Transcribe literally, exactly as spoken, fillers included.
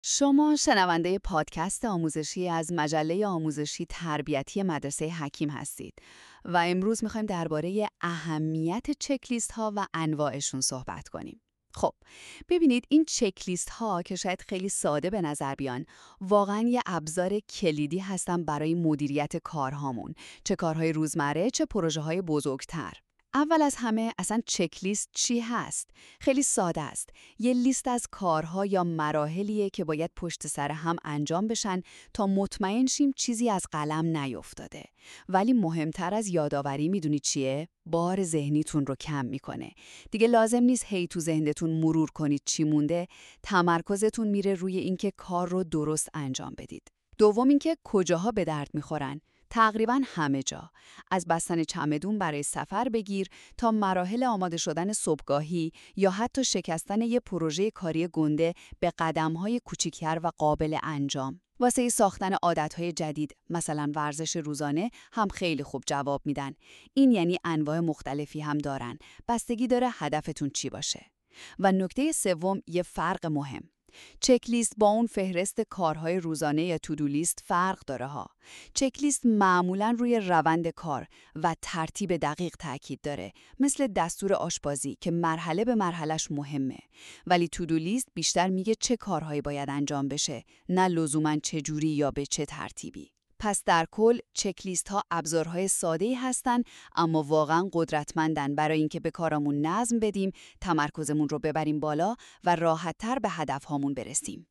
شما شنونده پادکست آموزشی از مجله آموزشی تربیتی مدرسه حکیم هستید و امروز میخوایم درباره اهمیت چکلیست ها و انواعشون صحبت کنیم. خب، ببینید این چکلیست ها که شاید خیلی ساده به نظر بیان، واقعا یه ابزار کلیدی هستن برای مدیریت کارهامون، چه کارهای روزمره چه پروژه های بزرگتر. اول از همه اصلا چکلیست چی هست؟ خیلی ساده است. یه لیست از کارها یا مراحلیه که باید پشت سر هم انجام بشن تا مطمئن شیم چیزی از قلم نیفتاده. ولی مهمتر از یادآوری میدونی چیه؟ بار ذهنیتون رو کم میکنه. دیگه لازم نیست هی تو ذهنتون مرور کنید چی مونده، تمرکزتون میره روی اینکه کار رو درست انجام بدید. دوم اینکه کجاها به درد میخورن. تقریباً همه جا. از بستن چمدون برای سفر بگیر تا مراحل آماده شدن صبحگاهی یا حتی شکستن یه پروژه کاری گنده به قدم‌های کوچیک‌تر و قابل انجام. واسه ساختن عادت‌های جدید، مثلا ورزش روزانه، هم خیلی خوب جواب میدن. این یعنی انواع مختلفی هم دارن. بستگی داره هدفتون چی باشه. و نکته سوم یه فرق مهم. چکلیست با اون فهرست کارهای روزانه یا تودو لیست فرق داره ها. چکلیست معمولاً روی روند کار و ترتیب دقیق تاکید داره، مثل دستور آشپزی که مرحله به مرحلش مهمه. ولی تودو لیست بیشتر میگه چه کارهایی باید انجام بشه، نه لزوماً چه جوری یا به چه ترتیبی. پس در کل چکلیست ها ابزارهای ساده‌ای هستن اما واقعاً قدرتمندن برای اینکه به کارمون نظم بدیم، تمرکزمون رو ببریم بالا و راحت‌تر به هدفهامون برسیم.